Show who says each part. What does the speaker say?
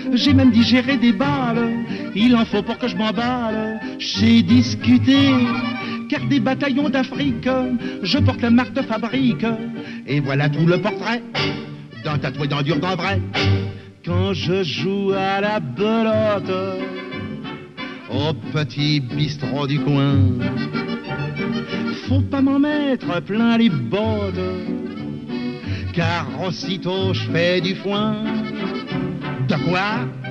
Speaker 1: j'ai même digéré des balles. Il en faut pour que je m'emballe. J'ai discuté, car des bataillons d'Afrique, je porte la marque de fabrique. Et voilà tout le portrait, d'un tatoué, d'un dur, d'un vrai. Quand je joue à la belote, au petit bistrot du coin, faut pas m'en mettre plein les bottes, car aussitôt je fais du foin. De quoi?